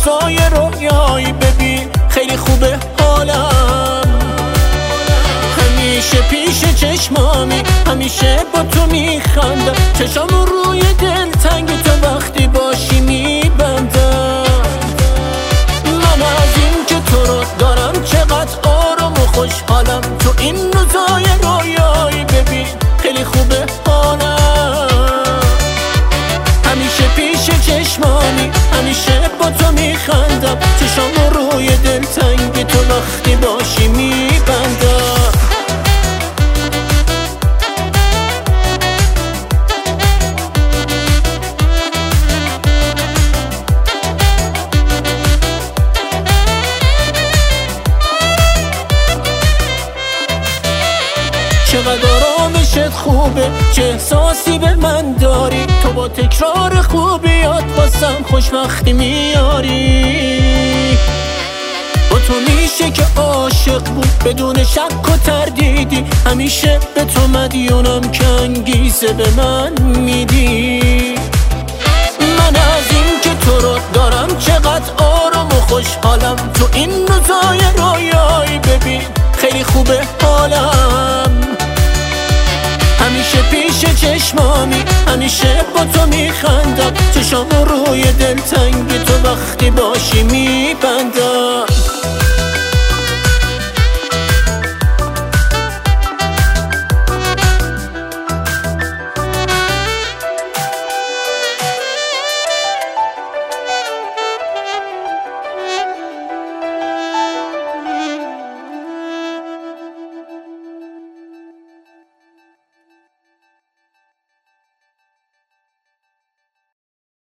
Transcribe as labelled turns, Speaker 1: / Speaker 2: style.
Speaker 1: روزای رویایی ببین خیلی خوبه حالم. همیشه پیش چشمامی، همیشه با تو میخندم، چشام روی دلتنگ تو وقتی باشی میبندم. من از این که تو رو دارم چقدر آرام و خوشحالم، تو این روزای رویایی ببین خیلی خوبه حالم. همیشه پیش چشمامی، همیشه با تو میخندم، چشام روی دلتنگ تو وقتی باشی میبندم. چقدر آرامشت خوبه، چه احساسی به من داری، تو با تکرار خوبیات واسم خوشبختی میاری. با تو میشه که عاشق بود بدون شک و تردیدی، همیشه به تو مدیونم که انگیزه به من میدی. من از این که تو رو دارم چقدر آرام و خوشحالم، تو این روزای رویایی ببین خیلی خوبه حالم. همیشه پیش چشمامی، همیشه با تو میخندم، چشام روی دلتنگ تو وقتی باشی میبندم.